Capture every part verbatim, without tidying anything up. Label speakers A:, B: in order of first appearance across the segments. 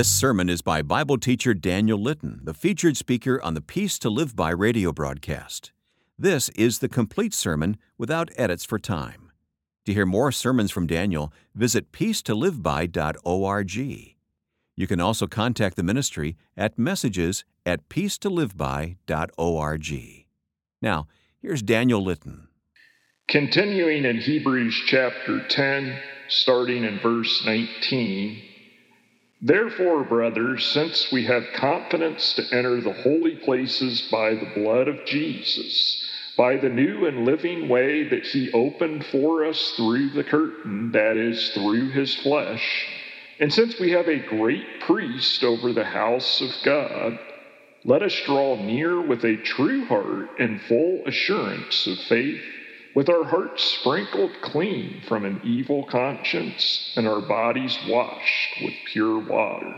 A: This sermon is by Bible teacher Daniel Litton, the featured speaker on the Peace to Live By radio broadcast. This is the complete sermon without edits for time. To hear more sermons from Daniel, visit peace to live by dot org. You can also contact the ministry at messages at peace to live by dot org. Now, here's Daniel Litton.
B: Continuing in Hebrews chapter ten, starting in verse nineteen, "Therefore, brothers, since we have confidence to enter the holy places by the blood of Jesus, by the new and living way that he opened for us through the curtain, that is, through his flesh, and since we have a great priest over the house of God, let us draw near with a true heart and full assurance of faith, with our hearts sprinkled clean from an evil conscience and our bodies washed with pure water."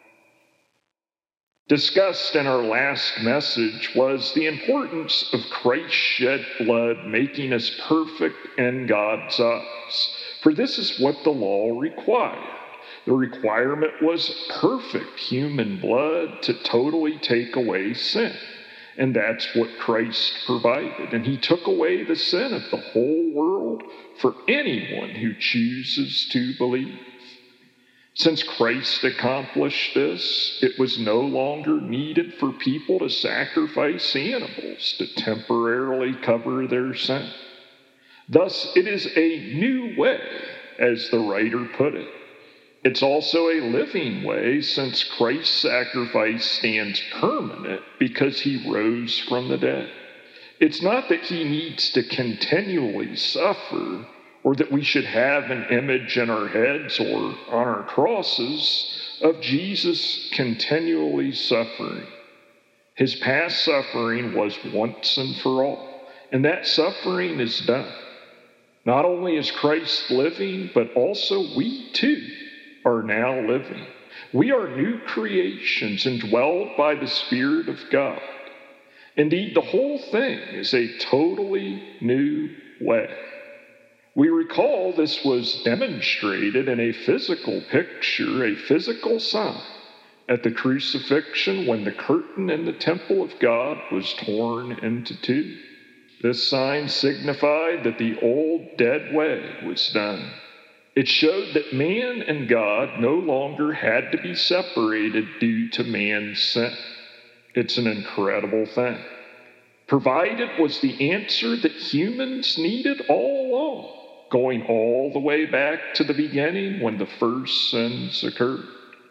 B: Discussed in our last message was the importance of Christ's shed blood making us perfect in God's eyes. For this is what the law required. The requirement was perfect human blood to totally take away sin. And that's what Christ provided. And he took away the sin of the whole world for anyone who chooses to believe. Since Christ accomplished this, it was no longer needed for people to sacrifice animals to temporarily cover their sin. Thus, it is a new way, as the writer put it. It's also a living way, since Christ's sacrifice stands permanent because he rose from the dead. It's not that he needs to continually suffer, or that we should have an image in our heads or on our crosses of Jesus continually suffering. His past suffering was once and for all, and that suffering is done. Not only is Christ living, but also we too are now living. We are new creations indwelled by the Spirit of God. Indeed, the whole thing is a totally new way. We recall this was demonstrated in a physical picture, a physical sign, at the crucifixion when the curtain in the temple of God was torn into two. This sign signified that the old dead way was done. It showed that man and God no longer had to be separated due to man's sin. It's an incredible thing. Provided was the answer that humans needed all along, going all the way back to the beginning when the first sins occurred.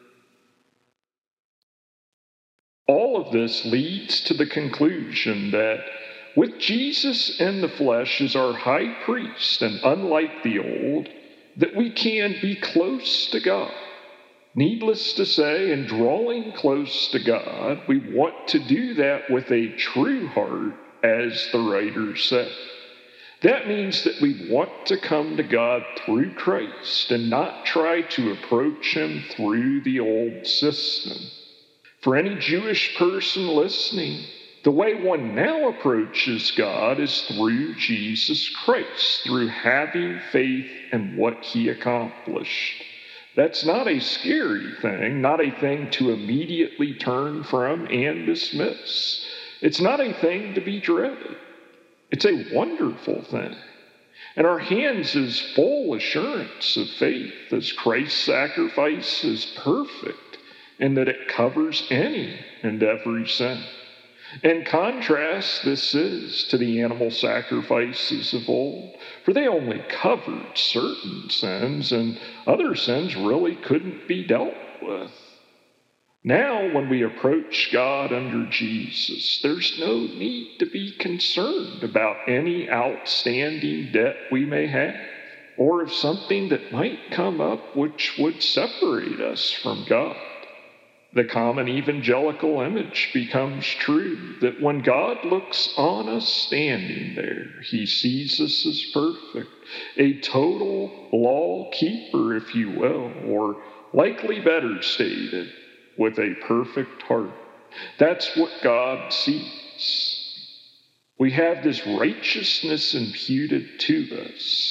B: All of this leads to the conclusion that with Jesus in the flesh as our high priest, and unlike the old, that we can be close to God. Needless to say, in drawing close to God, we want to do that with a true heart, as the writer said. That means that we want to come to God through Christ and not try to approach him through the old system. For any Jewish person listening, the way one now approaches God is through Jesus Christ, through having faith in what he accomplished. That's not a scary thing, not a thing to immediately turn from and dismiss. It's not a thing to be dreaded. It's a wonderful thing. In our hands is full assurance of faith, as Christ's sacrifice is perfect, and that it covers any and every sin. In contrast, this is to the animal sacrifices of old, for they only covered certain sins, and other sins really couldn't be dealt with. Now, when we approach God under Jesus, there's no need to be concerned about any outstanding debt we may have, or of something that might come up which would separate us from God. The common evangelical image becomes true, that when God looks on us standing there, he sees us as perfect, a total law keeper, if you will, or likely better stated, with a perfect heart. That's what God sees. We have this righteousness imputed to us.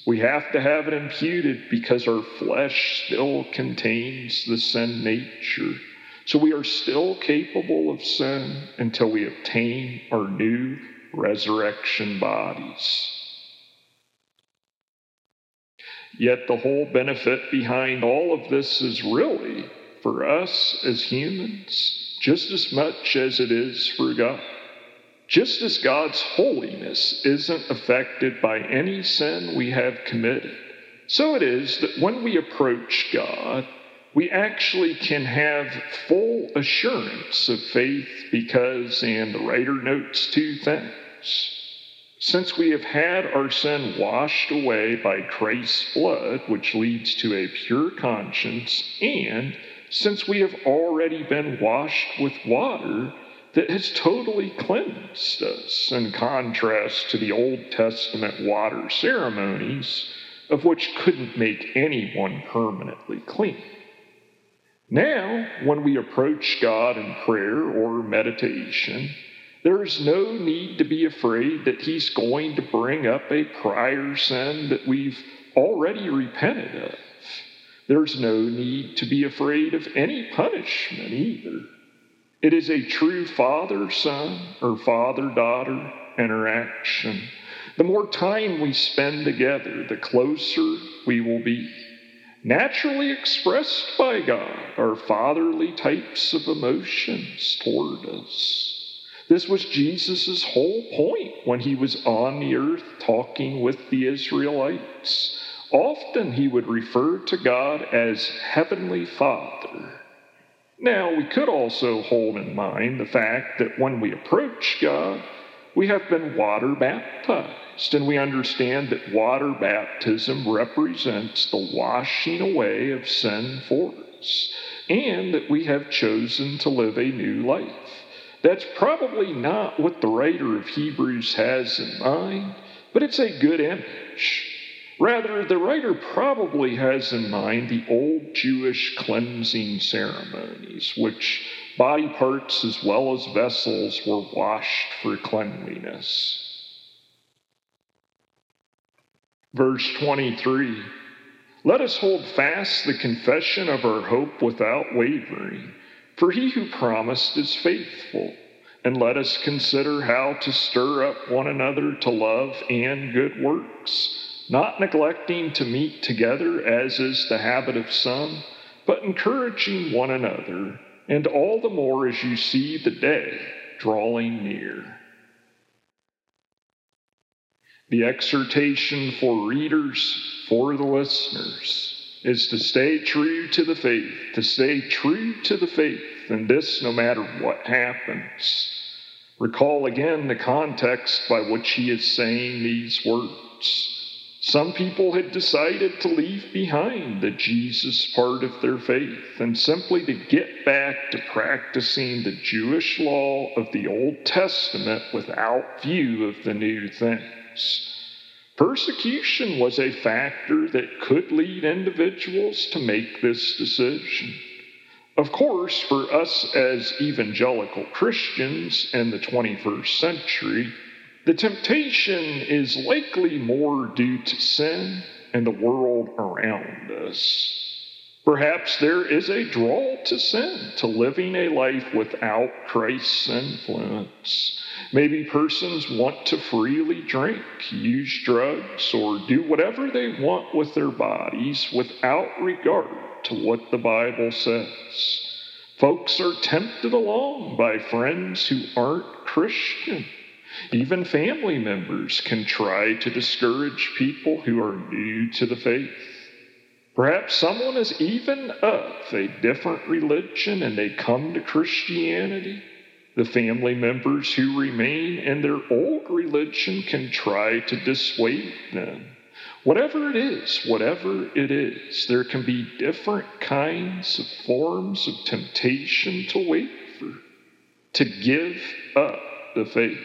B: We have to have it imputed because our flesh still contains the sin nature. So we are still capable of sin until we obtain our new resurrection bodies. Yet the whole benefit behind all of this is really for us as humans, just as much as it is for God. Just as God's holiness isn't affected by any sin we have committed, so it is that when we approach God, we actually can have full assurance of faith because, and the writer notes two things. Since we have had our sin washed away by Christ's blood, which leads to a pure conscience, and since we have already been washed with water that has totally cleansed us, in contrast to the Old Testament water ceremonies, of which couldn't make anyone permanently clean. Now, when we approach God in prayer or meditation, there is no need to be afraid that He's going to bring up a prior sin that we've already repented of. There's no need to be afraid of any punishment either. It is a true father-son or father-daughter interaction. The more time we spend together, the closer we will be. Naturally expressed by God are fatherly types of emotions toward us. This was Jesus' whole point when he was on the earth talking with the Israelites. Often he would refer to God as Heavenly Father. Now, we could also hold in mind the fact that when we approach God, we have been water baptized, and we understand that water baptism represents the washing away of sin for us, and that we have chosen to live a new life. That's probably not what the writer of Hebrews has in mind, but it's a good image. Rather, the writer probably has in mind the old Jewish cleansing ceremonies, which body parts as well as vessels were washed for cleanliness. Verse twenty-three, let us hold fast the confession of our hope without wavering, for he who promised is faithful. And let us consider how to stir up one another to love and good works, not neglecting to meet together as is the habit of some, but encouraging one another, and all the more as you see the day drawing near. The exhortation for readers, for the listeners, is to stay true to the faith, to stay true to the faith, and this no matter what happens. Recall again the context by which he is saying these words. Some people had decided to leave behind the Jesus part of their faith and simply to get back to practicing the Jewish law of the Old Testament without view of the new things. Persecution was a factor that could lead individuals to make this decision. Of course, for us as evangelical Christians in the twenty-first century, the temptation is likely more due to sin and the world around us. Perhaps there is a draw to sin, to living a life without Christ's influence. Maybe persons want to freely drink, use drugs, or do whatever they want with their bodies without regard to what the Bible says. Folks are tempted along by friends who aren't Christian. Even family members can try to discourage people who are new to the faith. Perhaps someone is even of a different religion and they come to Christianity. The family members who remain in their old religion can try to dissuade them. Whatever it is, whatever it is, there can be different kinds of forms of temptation to waver, to give up the faith.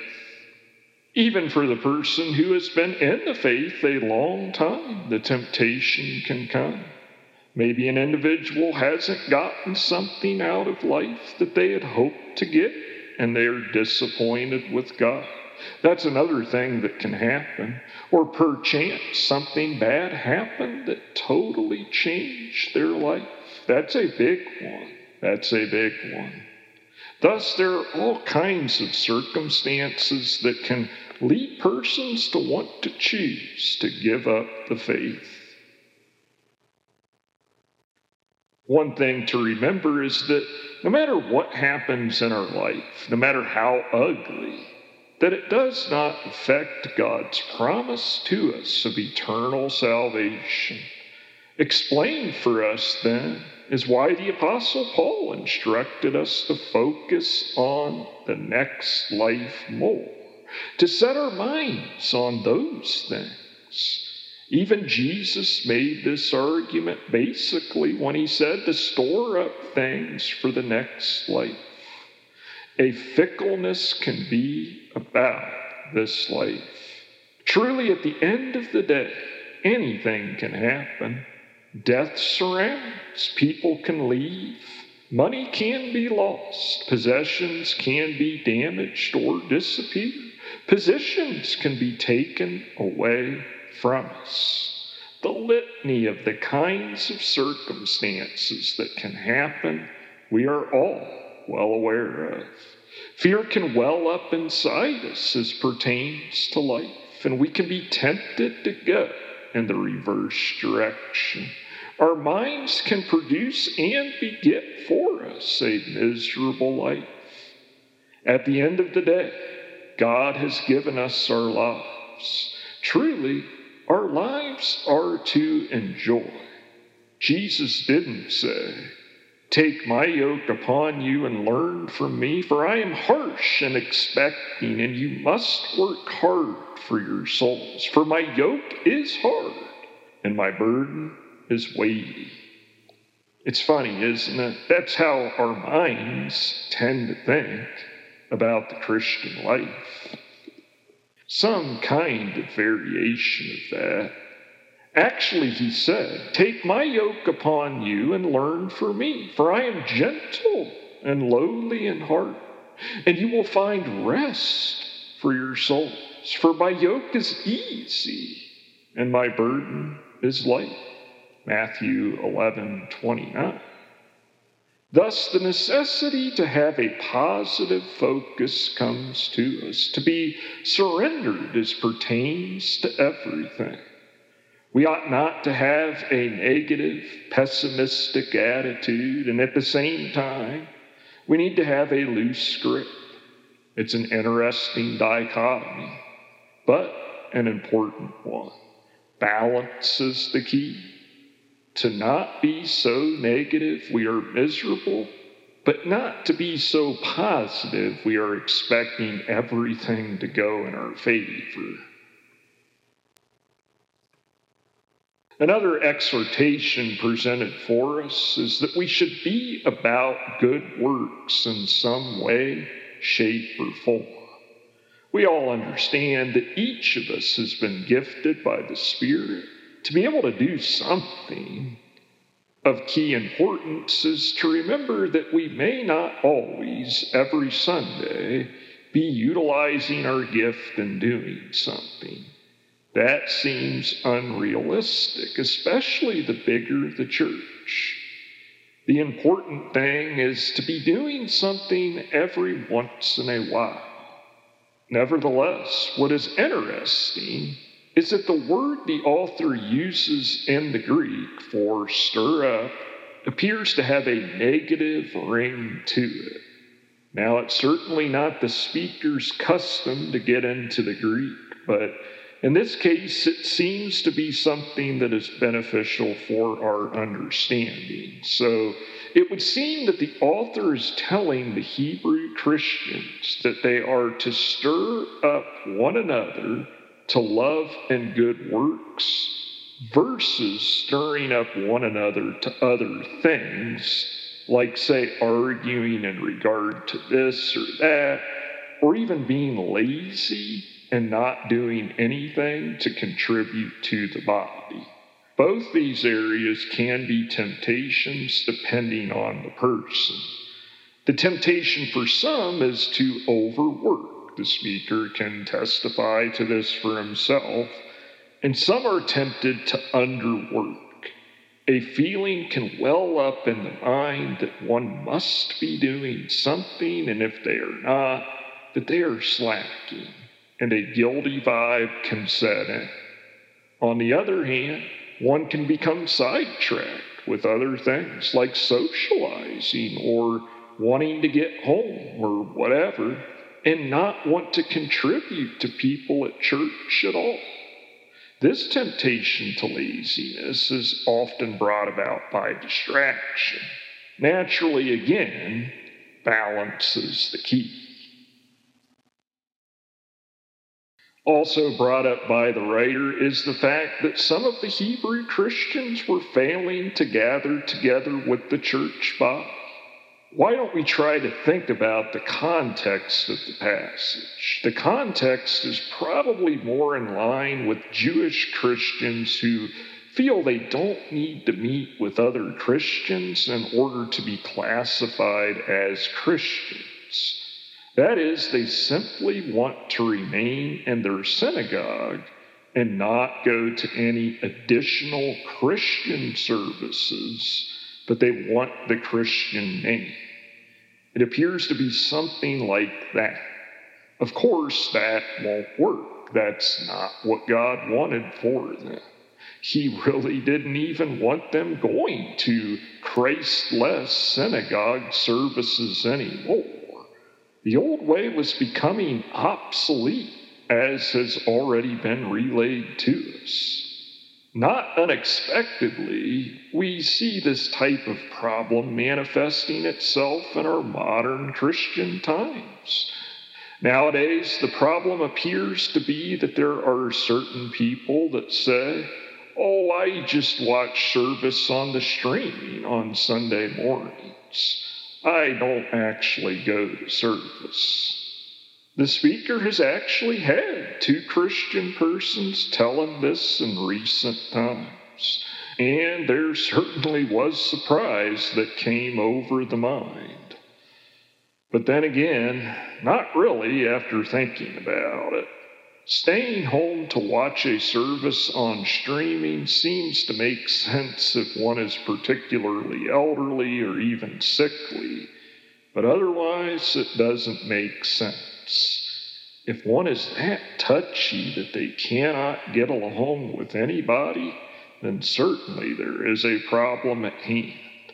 B: Even for the person who has been in the faith a long time, the temptation can come. Maybe an individual hasn't gotten something out of life that they had hoped to get, and they are disappointed with God. That's another thing that can happen. Or perchance something bad happened that totally changed their life. That's a big one. That's a big one. Thus, there are all kinds of circumstances that can lead persons to want to choose to give up the faith. One thing to remember is that no matter what happens in our life, no matter how ugly, that it does not affect God's promise to us of eternal salvation. Explained for us, then, is why the Apostle Paul instructed us to focus on the next life more, to set our minds on those things. Even Jesus made this argument basically when he said to store up things for the next life. A fickleness can be about this life. Truly, at the end of the day, anything can happen. Death surrounds. People can leave. Money can be lost. Possessions can be damaged or disappear. Positions can be taken away from us. The litany of the kinds of circumstances that can happen, we are all well aware of. Fear can well up inside us as pertains to life, and we can be tempted to go in the reverse direction. Our minds can produce and beget for us a miserable life. At the end of the day, God has given us our lives. Truly, our lives are to enjoy. Jesus didn't say, "Take my yoke upon you and learn from me, for I am harsh and expecting, and you must work hard for your souls. For my yoke is hard, and my burden is weighty." It's funny, isn't it? That's how our minds tend to think about the Christian life. Some kind of variation of that. Actually, he said, "Take my yoke upon you and learn from me, for I am gentle and lowly in heart, and you will find rest for your souls. For my yoke is easy and my burden is light." Matthew eleven twenty-nine. Thus, the necessity to have a positive focus comes to us, to be surrendered as pertains to everything. We ought not to have a negative, pessimistic attitude, and at the same time, we need to have a loose grip. It's an interesting dichotomy, but an important one. Balance is the key. To not be so negative we are miserable, but not to be so positive we are expecting everything to go in our favor. Another exhortation presented for us is that we should be about good works in some way, shape, or form. We all understand that each of us has been gifted by the Spirit to be able to do something. Of key importance is to remember that we may not always, every Sunday, be utilizing our gift and doing something. That seems unrealistic, especially the bigger the church. The important thing is to be doing something every once in a while. Nevertheless, what is interesting is that the word the author uses in the Greek for stir up appears to have a negative ring to it. Now, it's certainly not the speaker's custom to get into the Greek, but in this case, it seems to be something that is beneficial for our understanding. So it would seem that the author is telling the Hebrew Christians that they are to stir up one another to love and good works versus stirring up one another to other things, like, say, arguing in regard to this or that, or even being lazy and not doing anything to contribute to the body. Both these areas can be temptations depending on the person. The temptation for some is to overwork, The speaker can testify to this for himself. And some are tempted to underwork. A feeling can well up in the mind that one must be doing something, and if they are not, that they are slacking, and a guilty vibe can set in. On the other hand, one can become sidetracked with other things like socializing or wanting to get home or whatever, and not want to contribute to people at church at all. This temptation to laziness is often brought about by distraction. Naturally, again, balance is the key. Also brought up by the writer is the fact that some of the Hebrew Christians were failing to gather together with the church body. Why don't we try to think about the context of the passage? The context is probably more in line with Jewish Christians who feel they don't need to meet with other Christians in order to be classified as Christians. That is, they simply want to remain in their synagogue and not go to any additional Christian services, but they want the Christian name. It appears to be something like that. Of course, that won't work. That's not what God wanted for them. He really didn't even want them going to Christ-less synagogue services anymore. The old way was becoming obsolete, as has already been relayed to us. Not unexpectedly, we see this type of problem manifesting itself in our modern Christian times. Nowadays, the problem appears to be that there are certain people that say, oh, I just watch service on the streaming on Sunday mornings. I don't actually go to service. The speaker has actually had two Christian persons tell him this in recent times, and there certainly was surprise that came over the mind. But then again, not really after thinking about it. Staying home to watch a service on streaming seems to make sense if one is particularly elderly or even sickly, but otherwise it doesn't make sense. If one is that touchy that they cannot get along with anybody, then certainly there is a problem at hand.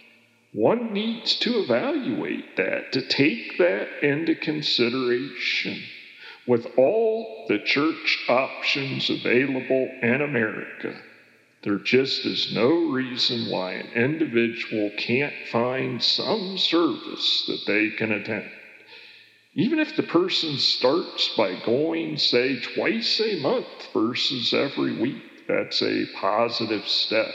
B: One needs to evaluate that, to take that into consideration. With all the church options available in America, there just is no reason why an individual can't find some service that they can attend. Even if the person starts by going, say, twice a month versus every week, that's a positive step.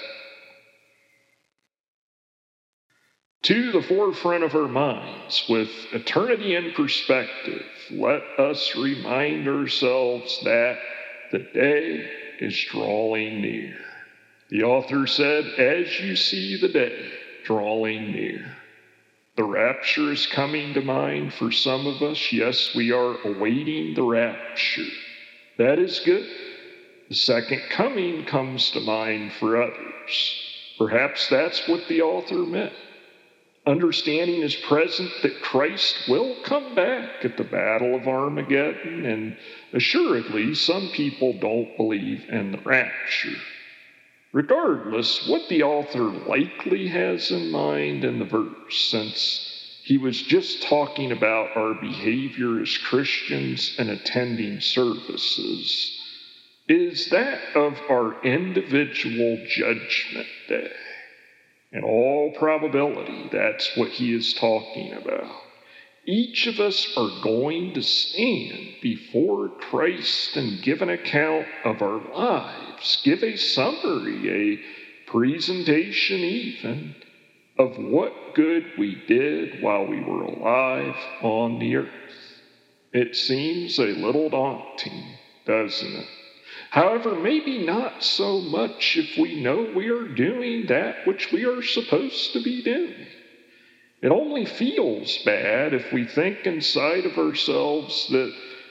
B: To the forefront of our minds, with eternity in perspective, let us remind ourselves that the day is drawing near. The author said, as you see the day drawing near. The rapture is coming to mind for some of us. Yes, we are awaiting the rapture. That is good. The second coming comes to mind for others. Perhaps that's what the author meant. Understanding is present that Christ will come back at the Battle of Armageddon, and assuredly some people don't believe in the rapture. Regardless, what the author likely has in mind in the verse, since he was just talking about our behavior as Christians and attending services, is that of our individual judgment day. In all probability, that's what he is talking about. Each of us are going to stand before Christ and give an account of our lives, give a summary, a presentation even, of what good we did while we were alive on the earth. It seems a little daunting, doesn't it? However, maybe not so much if we know we are doing that which we are supposed to be doing. It only feels bad if we think inside of ourselves that,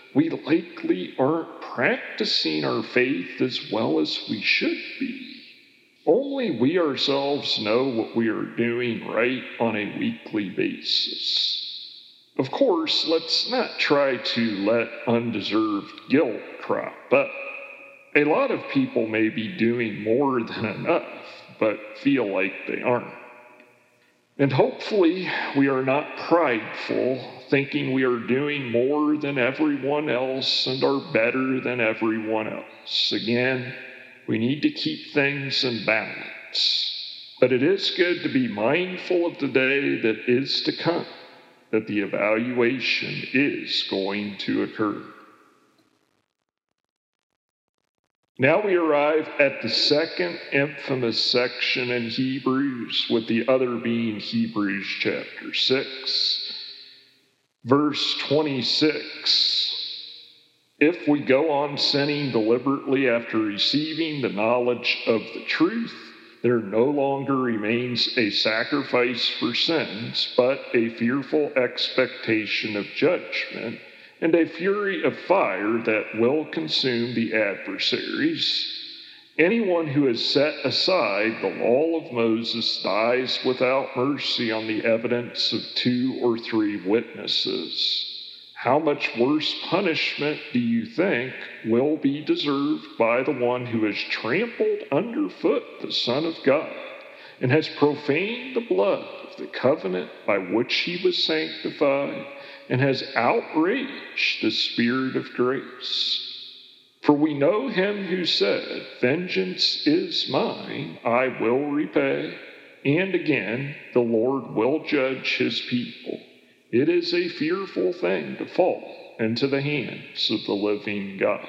B: we likely aren't practicing our faith as well as we should be. Only we ourselves know what we are doing right on a weekly basis. Of course, let's not try to let undeserved guilt crop up. A lot of people may be doing more than enough, but feel like they aren't. And hopefully, we are not prideful, thinking we are doing more than everyone else and are better than everyone else. Again, we need to keep things in balance. But it is good to be mindful of the day that is to come, that the evaluation is going to occur. Now we arrive at the second infamous section in Hebrews, with the other being Hebrews chapter six, verse twenty-six. If we go on sinning deliberately after receiving the knowledge of the truth, there no longer remains a sacrifice for sins, but a fearful expectation of judgment and a fury of fire that will consume the adversaries. Anyone who has set aside the law of Moses dies without mercy on the evidence of two or three witnesses. How much worse punishment do you think will be deserved by the one who has trampled underfoot the Son of God and has profaned the blood of the covenant by which he was sanctified and has outraged the Spirit of grace? For we know him who said, "Vengeance is mine, I will repay," and again, "The Lord will judge his people." It is a fearful thing to fall into the hands of the living God.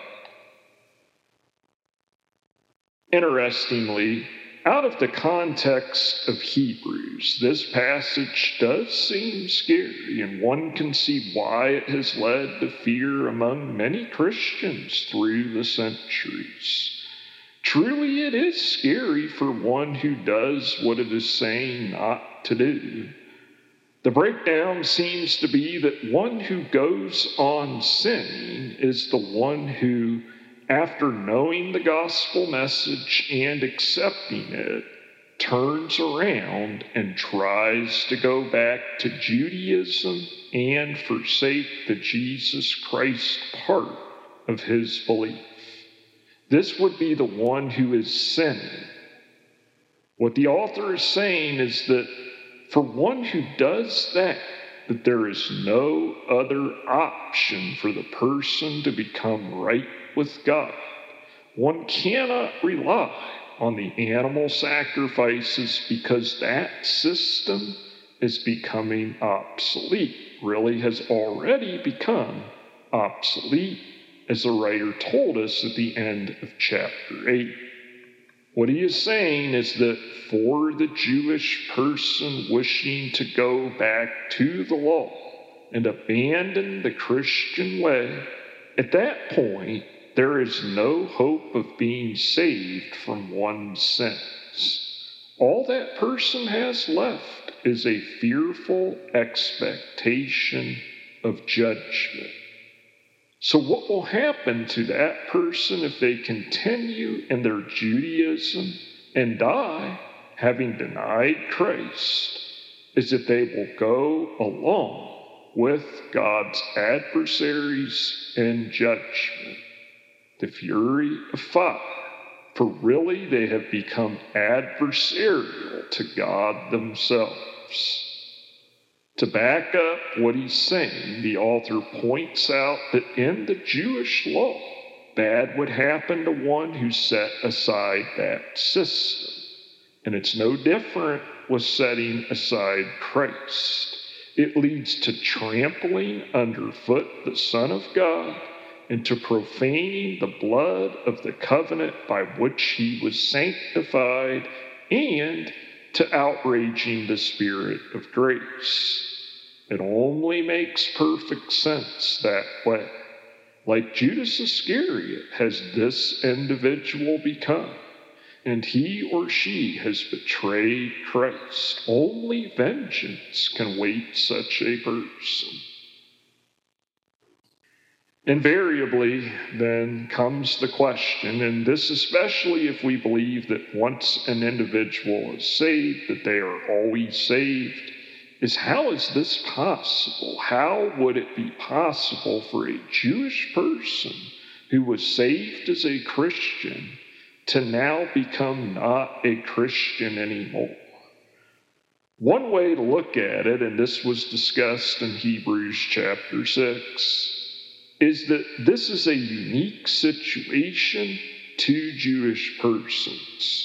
B: Interestingly, out of the context of Hebrews, this passage does seem scary, and one can see why it has led to fear among many Christians through the centuries. Truly, it is scary for one who does what it is saying not to do. The breakdown seems to be that one who goes on sinning is the one who, after knowing the gospel message and accepting it, turns around and tries to go back to Judaism and forsake the Jesus Christ part of his belief. This would be the one who is sinning. What the author is saying is that for one who does that, that there is no other option for the person to become right with God. One cannot rely on the animal sacrifices because that system is becoming obsolete, really has already become obsolete, as the writer told us at the end of chapter eight. What he is saying is that for the Jewish person wishing to go back to the law and abandon the Christian way, at that point, there is no hope of being saved from one's sins. All that person has left is a fearful expectation of judgment. So what will happen to that person if they continue in their Judaism and die having denied Christ is that they will go along with God's adversaries in judgment, the fury of fire, for really they have become adversarial to God themselves. To back up what he's saying, the author points out that in the Jewish law, bad would happen to one who set aside that system. And it's no different with setting aside Christ. It leads to trampling underfoot the Son of God and to profaning the blood of the covenant by which he was sanctified and to outraging the Spirit of grace. It only makes perfect sense that way. Like Judas Iscariot has this individual become, and he or she has betrayed Christ. Only vengeance can wait such a person. Invariably, then, comes the question, and this especially if we believe that once an individual is saved, that they are always saved, is how is this possible? How would it be possible for a Jewish person who was saved as a Christian to now become not a Christian anymore? One way to look at it, and this was discussed in Hebrews chapter six, is that this is a unique situation to Jewish persons.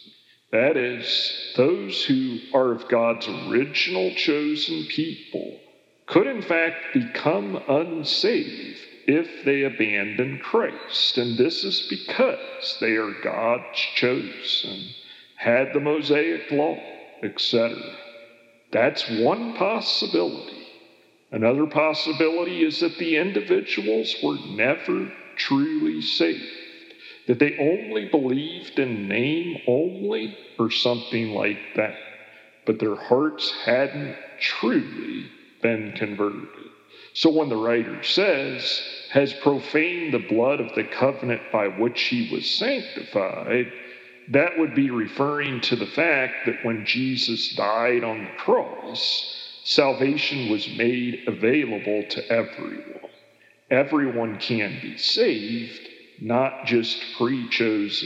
B: That is, those who are of God's original chosen people could in fact become unsaved if they abandon Christ. And this is because they are God's chosen, had the Mosaic law, et cetera. That's one possibility. Another possibility is that the individuals were never truly saved, that they only believed in name only or something like that, but their hearts hadn't truly been converted. So when the writer says, has profaned the blood of the covenant by which he was sanctified, that would be referring to the fact that when Jesus died on the cross, salvation was made available to everyone. Everyone can be saved, not just pre-chosen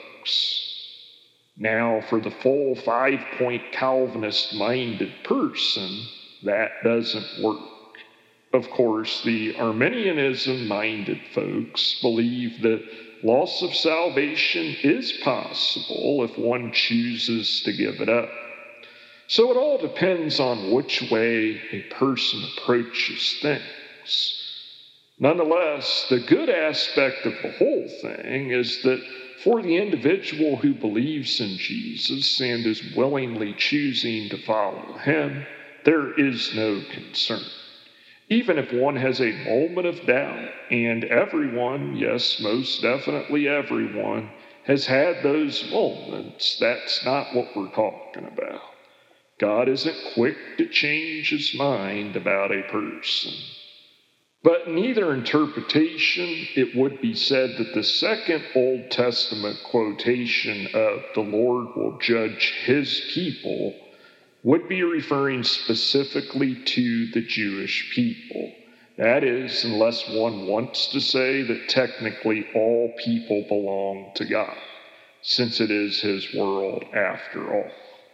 B: folks. Now, for the full five-point Calvinist-minded person, that doesn't work. Of course, the Arminianism-minded folks believe that loss of salvation is possible if one chooses to give it up. So it all depends on which way a person approaches things. Nonetheless, the good aspect of the whole thing is that for the individual who believes in Jesus and is willingly choosing to follow him, there is no concern. Even if one has a moment of doubt, and everyone, yes, most definitely everyone, has had those moments, that's not what we're talking about. God isn't quick to change his mind about a person. But in either interpretation, it would be said that the second Old Testament quotation of the Lord will judge his people would be referring specifically to the Jewish people. That is, unless one wants to say that technically all people belong to God, since it is his world after all.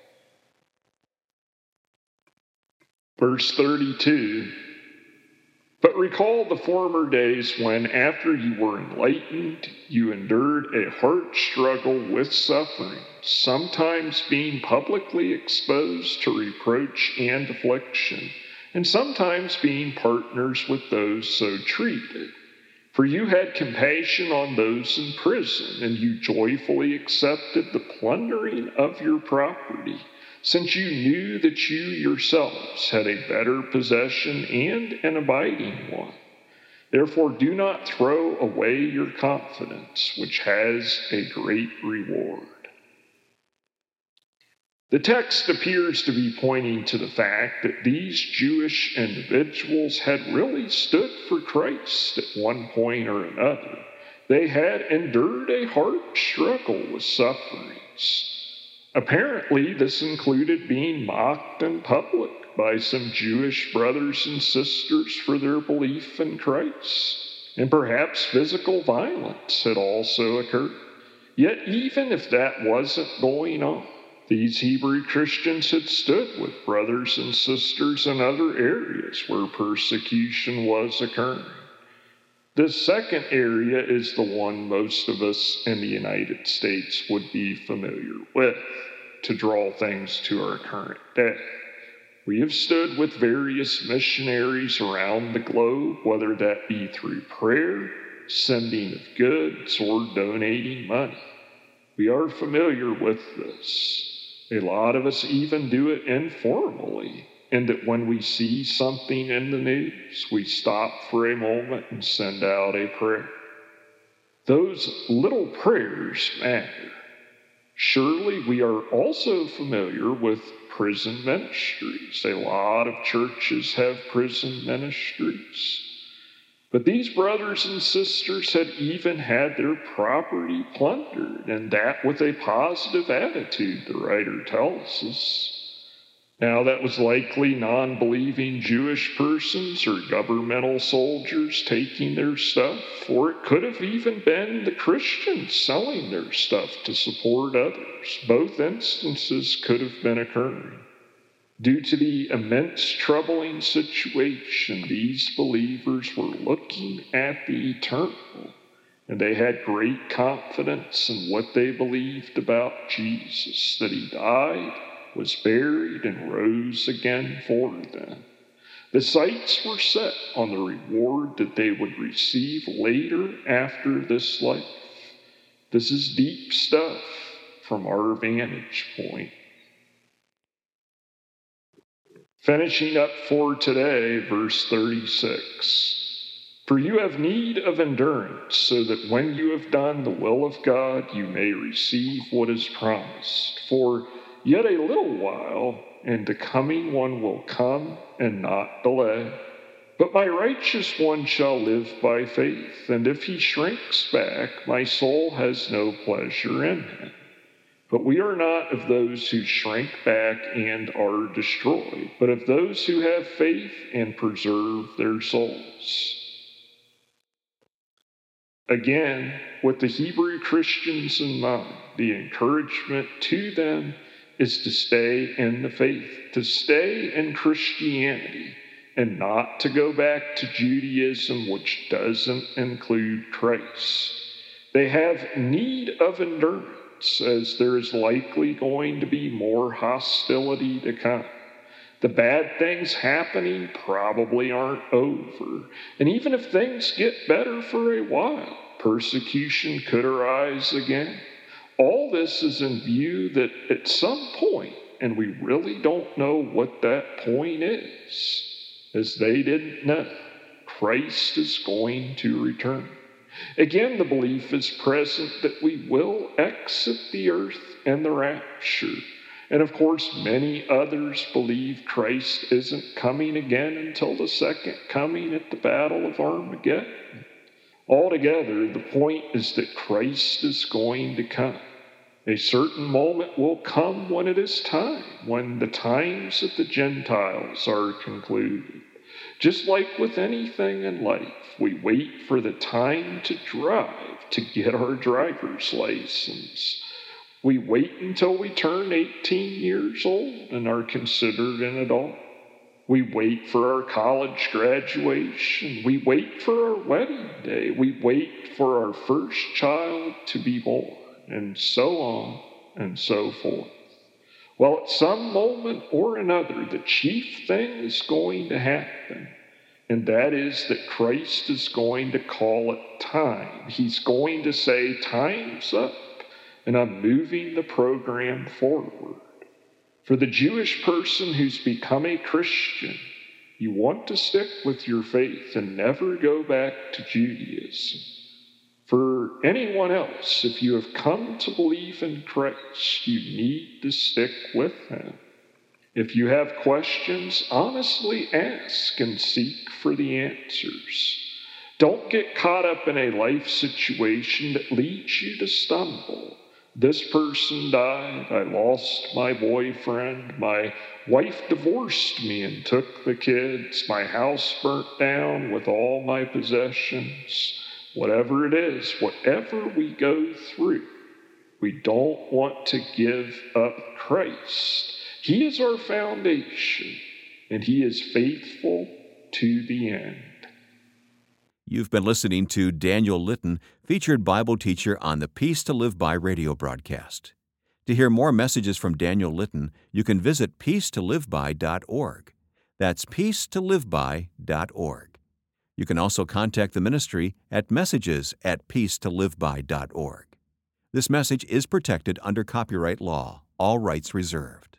B: Verse thirty-two, but recall the former days when, after you were enlightened, you endured a hard struggle with suffering, sometimes being publicly exposed to reproach and affliction, and sometimes being partners with those so treated. For you had compassion on those in prison, and you joyfully accepted the plundering of your property, since you knew that you yourselves had a better possession and an abiding one. Therefore, do not throw away your confidence, which has a great reward. The text appears to be pointing to the fact that these Jewish individuals had really stood for Christ at one point or another. They had endured a hard struggle with sufferings. Apparently, this included being mocked in public by some Jewish brothers and sisters for their belief in Christ, and perhaps physical violence had also occurred. Yet even if that wasn't going on, these Hebrew Christians had stood with brothers and sisters in other areas where persecution was occurring. The second area is the one most of us in the United States would be familiar with, to draw things to our current day. We have stood with various missionaries around the globe, whether that be through prayer, sending of goods, or donating money. We are familiar with this. A lot of us even do it informally, in that when we see something in the news, we stop for a moment and send out a prayer. Those little prayers matter. Surely we are also familiar with prison ministries. A lot of churches have prison ministries. But these brothers and sisters had even had their property plundered, and that with a positive attitude, the writer tells us. Now, that was likely non-believing Jewish persons or governmental soldiers taking their stuff, or it could have even been the Christians selling their stuff to support others. Both instances could have been occurring. Due to the immense troubling situation, these believers were looking at the eternal, and they had great confidence in what they believed about Jesus, that he died, was buried, and rose again for them. The sights were set on the reward that they would receive later after this life. This is deep stuff from our vantage point. Finishing up for today, verse thirty-six. For you have need of endurance, so that when you have done the will of God, you may receive what is promised. For yet a little while, and the coming one will come and not delay. But my righteous one shall live by faith, and if he shrinks back, my soul has no pleasure in him. But we are not of those who shrink back and are destroyed, but of those who have faith and preserve their souls. Again, with the Hebrew Christians in mind, the encouragement to them is to stay in the faith, to stay in Christianity, and not to go back to Judaism, which doesn't include Christ. They have need of endurance, as there is likely going to be more hostility to come. The bad things happening probably aren't over. And even if things get better for a while, persecution could arise again. All this is in view that at some point, and we really don't know what that point is, as they didn't know, Christ is going to return. Again, the belief is present that we will exit the earth in the rapture. And of course, many others believe Christ isn't coming again until the second coming at the Battle of Armageddon. Altogether, the point is that Christ is going to come. A certain moment will come when it is time, when the times of the Gentiles are concluded. Just like with anything in life, we wait for the time to drive to get our driver's license. We wait until we turn eighteen years old and are considered an adult. We wait for our college graduation. We wait for our wedding day. We wait for our first child to be born, and so on and so forth. Well, at some moment or another, the chief thing is going to happen, and that is that Christ is going to call it time. He's going to say, time's up, and I'm moving the program forward. For the Jewish person who's become a Christian, you want to stick with your faith and never go back to Judaism. For anyone else, if you have come to believe in Christ, you need to stick with him. If you have questions, honestly ask and seek for the answers. Don't get caught up in a life situation that leads you to stumble. This person died, I lost my boyfriend, my wife divorced me and took the kids, my house burnt down with all my possessions. Whatever it is, whatever we go through, we don't want to give up Christ. He is our foundation, and he is faithful to the end.
A: You've been listening to Daniel Litton, featured Bible teacher on the Peace to Live By radio broadcast. To hear more messages from Daniel Litton, you can visit peace to live by dot org. That's peace to live by dot org. You can also contact the ministry at messages at peace to live by dot org. This message is protected under copyright law, all rights reserved.